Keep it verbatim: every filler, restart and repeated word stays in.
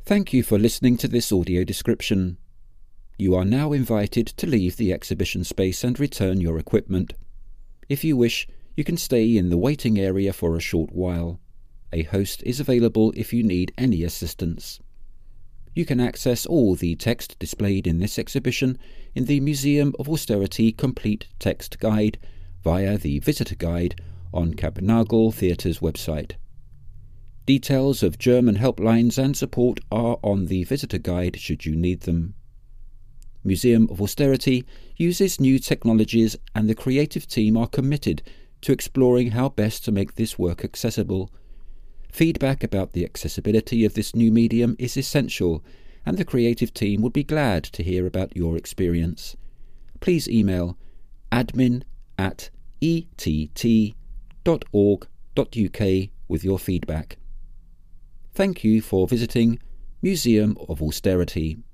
Thank you for listening to this audio description. You are now invited to leave the exhibition space and return your equipment. If you wish, you can stay in the waiting area for a short while. A host is available if you need any assistance. You can access all the text displayed in this exhibition in the Museum of Austerity Complete Text Guide via the Visitor Guide on Kappnagel Theatre's website. Details of German helplines and support are on the Visitor Guide should you need them. Museum of Austerity uses new technologies, and the creative team are committed to exploring how best to make this work accessible. Feedback about the accessibility of this new medium is essential, and the creative team would be glad to hear about your experience. Please email admin at e t t dot org dot u k with your feedback. Thank you for visiting Museum of Austerity.